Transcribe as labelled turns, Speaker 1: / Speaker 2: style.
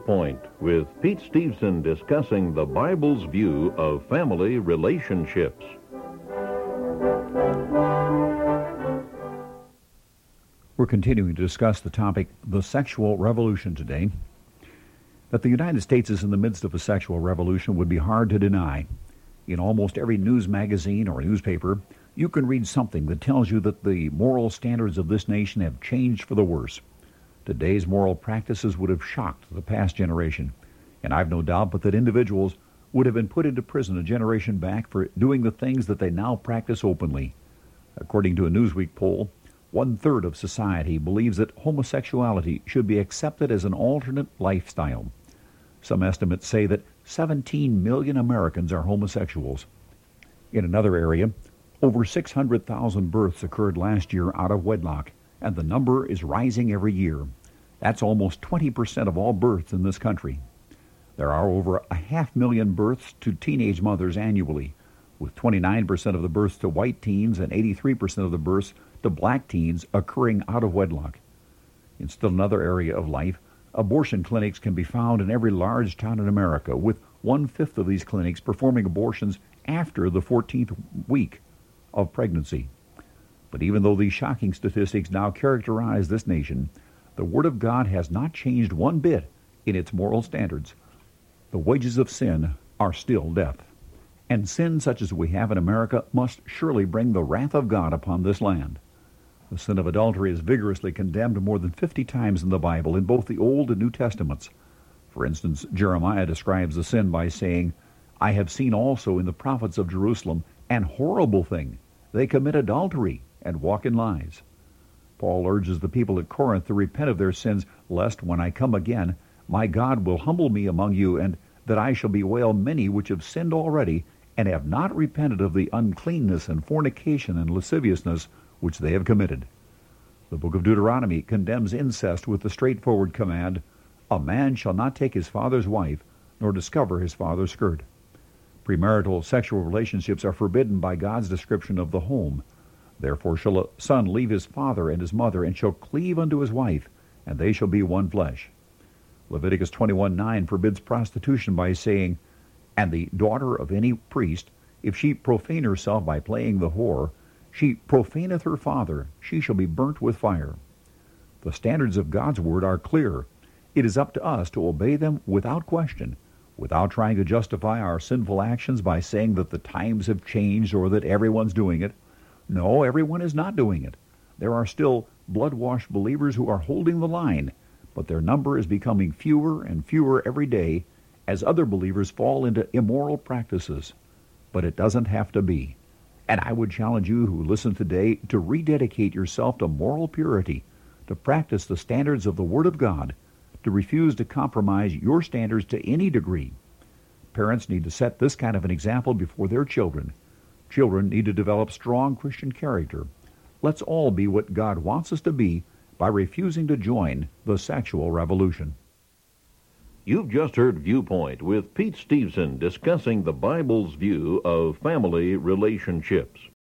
Speaker 1: Viewpoint with Pete Stevenson discussing the Bible's view of family relationships.
Speaker 2: We're continuing to discuss the topic, the sexual revolution, today. That the United States is in the midst of a sexual revolution would be hard to deny. In almost every news magazine or newspaper, you can read something that tells you that the moral standards of this nation have changed for the worse. Today's moral practices would have shocked the past generation, and I've no doubt but that individuals would have been put into prison a generation back for doing the things that they now practice openly. According to a Newsweek poll, 1/3 of society believes that homosexuality should be accepted as an alternate lifestyle. Some estimates say that 17 million Americans are homosexuals. In another area, over 600,000 births occurred last year out of wedlock, and the number is rising every year. That's almost 20% of all births in this country. There are over 500,000 births to teenage mothers annually, with 29% of the births to white teens and 83% of the births to black teens occurring out of wedlock. In still another area of life, abortion clinics can be found in every large town in America, with 1/5 of these clinics performing abortions after the 14th week of pregnancy. But even though these shocking statistics now characterize this nation, the Word of God has not changed one bit in its moral standards. The wages of sin are still death. And sin such as we have in America must surely bring the wrath of God upon this land. The sin of adultery is vigorously condemned more than 50 times in the Bible, in both the Old and New Testaments. For instance, Jeremiah describes the sin by saying, "I have seen also in the prophets of Jerusalem an horrible thing. They commit adultery and walk in lies." Paul urges the people at Corinth to repent of their sins, lest when I come again, my God will humble me among you, and that I shall bewail many which have sinned already, and have not repented of the uncleanness and fornication and lasciviousness which they have committed. The book of Deuteronomy condemns incest with the straightforward command, "A man shall not take his father's wife, nor discover his father's skirt." Premarital sexual relationships are forbidden by God's description of the home. "Therefore shall a son leave his father and his mother, and shall cleave unto his wife, and they shall be one flesh." Leviticus 21:9 forbids prostitution by saying, "And the daughter of any priest, if she profane herself by playing the whore, she profaneth her father, she shall be burnt with fire." The standards of God's word are clear. It is up to us to obey them without question, without trying to justify our sinful actions by saying that the times have changed or that everyone's doing it. No, everyone is not doing it. There are still blood-washed believers who are holding the line, but their number is becoming fewer and fewer every day as other believers fall into immoral practices. But it doesn't have to be. And I would challenge you who listen today to rededicate yourself to moral purity, to practice the standards of the Word of God, to refuse to compromise your standards to any degree. Parents need to set this kind of an example before their children. Children need to develop strong Christian character. Let's all be what God wants us to be by refusing to join the sexual revolution.
Speaker 1: You've just heard Viewpoint with Pete Stevenson discussing the Bible's view of family relationships.